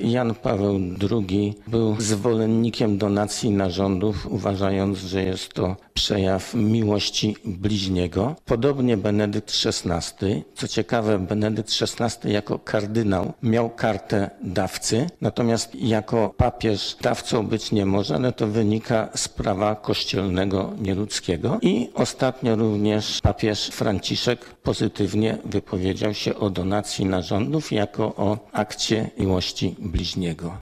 Jan Paweł II był zwolennikiem donacji narządów, uważając, że jest to przejaw miłości bliźniego. Podobnie Benedykt XVI. Co ciekawe, Benedykt XVI jako kardynał miał kartę dawcy, natomiast jako papież dawcą być nie może, ale to wynika z prawa kościelnego nieludzkiego. I ostatnio również papież Franciszek pozytywnie wypowiedział się o donacji narządów jako o akcie miłości bliźniego.